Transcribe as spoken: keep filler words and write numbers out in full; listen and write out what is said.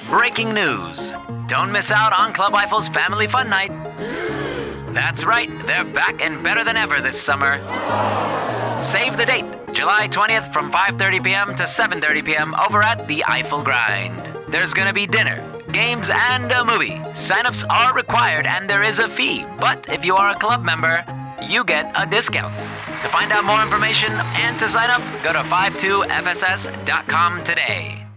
Breaking news. Don't miss out on Club Eiffel's Family Fun Night. That's right, they're back and better than ever this summer. Save the date, July twentieth from five thirty p.m. to seven thirty p.m. over at the Eiffel Grind. There's gonna be dinner, games, and a movie. Sign-ups are required and there is a fee, but if you are a club member, you get a discount. To find out more information and to sign up, go to five two f s s dot com today.